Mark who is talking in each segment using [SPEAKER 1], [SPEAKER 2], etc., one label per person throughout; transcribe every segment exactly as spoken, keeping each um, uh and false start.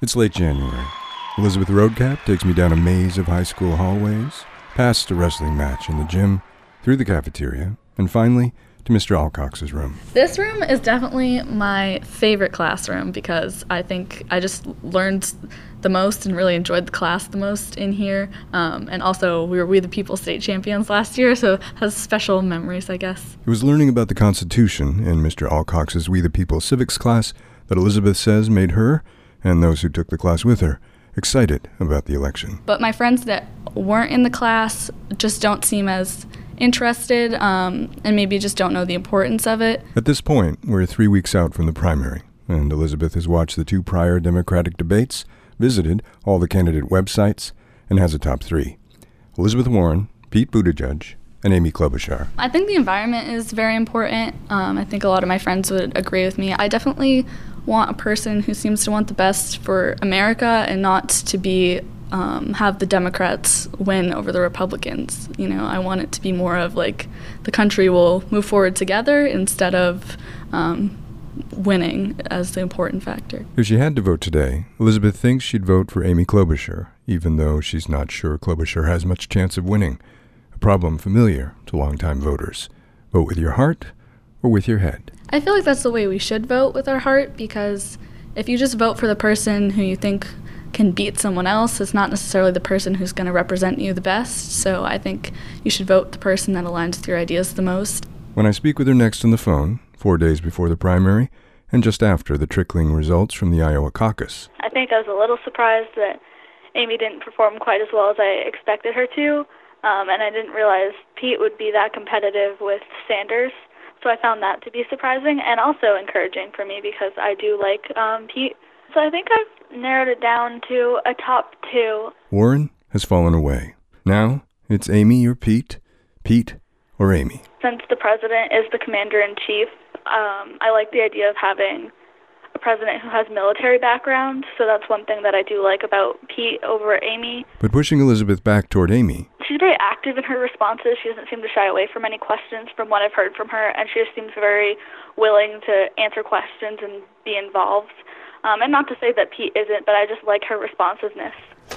[SPEAKER 1] It's late January. Elizabeth Roadcap takes me down a maze of high school hallways, past a wrestling match in the gym, through the cafeteria, and finally to Mister Alcox's room.
[SPEAKER 2] This room is definitely my favorite classroom because I think I just learned the most and really enjoyed the class the most in here. Um, and also, we were We the People state champions last year, so it has special memories, I guess.
[SPEAKER 1] It was learning about the Constitution in Mister Alcox's We the People civics class that Elizabeth says made her, and those who took the class with her, excited about the election.
[SPEAKER 2] But my friends that weren't in the class just don't seem as interested um, and maybe just don't know the importance of it.
[SPEAKER 1] At this point, we're three weeks out from the primary, and Elizabeth has watched the two prior Democratic debates, visited all the candidate websites, and has a top three: Elizabeth Warren, Pete Buttigieg, and Amy Klobuchar.
[SPEAKER 2] I think the environment is very important. Um, I think a lot of my friends would agree with me. I definitely want a person who seems to want the best for America and not to be um, have the Democrats win over the Republicans. You know, I want it to be more of like the country will move forward together instead of um, winning as the important factor.
[SPEAKER 1] If she had to vote today, Elizabeth thinks she'd vote for Amy Klobuchar, even though she's not sure Klobuchar has much chance of winning. A problem familiar to longtime voters. Vote with your heart or with your head.
[SPEAKER 2] I feel like that's the way we should vote, with our heart, because if you just vote for the person who you think can beat someone else, it's not necessarily the person who's going to represent you the best. So I think you should vote the person that aligns with your ideas the most.
[SPEAKER 1] When I speak with her next on the phone, four days before the primary, and just after the trickling results from the Iowa caucus.
[SPEAKER 3] I think I was a little surprised that Amy didn't perform quite as well as I expected her to, um, and I didn't realize Pete would be that competitive with Sanders. So I found that to be surprising and also encouraging for me because I do like um, Pete. So I think I've narrowed it down to a top two.
[SPEAKER 1] Warren has fallen away. Now it's Amy or Pete, Pete or Amy.
[SPEAKER 3] Since the president is the commander-in-chief, um, I like the idea of having a president who has military background. So that's one thing that I do like about Pete over Amy.
[SPEAKER 1] But pushing Elizabeth back toward Amy.
[SPEAKER 3] She's very active in her responses. She doesn't seem to shy away from any questions from what I've heard from her, and she just seems very willing to answer questions and be involved. Um, and not to say that Pete isn't, but I just like her responsiveness.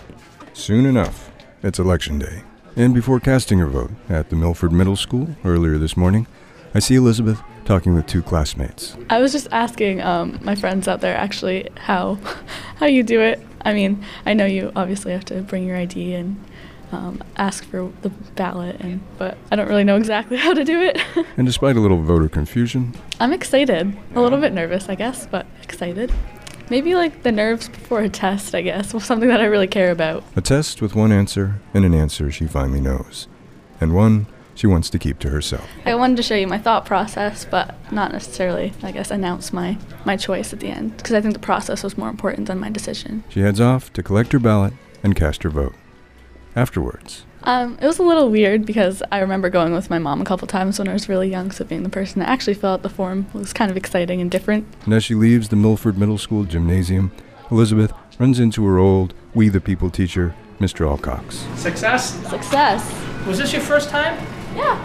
[SPEAKER 1] Soon enough, it's election day. And before casting her vote at the Milford Middle School earlier this morning, I see Elizabeth talking with two classmates.
[SPEAKER 2] I was just asking um, my friends out there actually how how you do it. I mean, I know you obviously have to bring your I D and um, ask for the ballot, and but I don't really know exactly how to do it.
[SPEAKER 1] And despite a little voter confusion,
[SPEAKER 2] I'm excited. A little bit nervous, I guess, but excited. Maybe like the nerves before a test, I guess, or something that I really care about.
[SPEAKER 1] A test with one answer and an answer she finally knows, and one she wants to keep to herself.
[SPEAKER 2] I wanted to show you my thought process, but not necessarily, I guess, announce my, my choice at the end, because I think the process was more important than my decision.
[SPEAKER 1] She heads off to collect her ballot and cast her vote. Afterwards,
[SPEAKER 2] Um, it was a little weird because I remember going with my mom a couple times when I was really young, so being the person that actually filled out the form was kind of exciting and different.
[SPEAKER 1] And as she leaves the Milford Middle School gymnasium, Elizabeth runs into her old We the People teacher, Mister Alcox.
[SPEAKER 4] Success?
[SPEAKER 2] Success.
[SPEAKER 4] Was this your first time?
[SPEAKER 2] Yeah.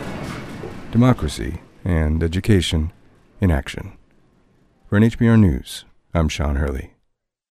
[SPEAKER 1] Democracy and education in action. For N H B R News, I'm Sean Hurley.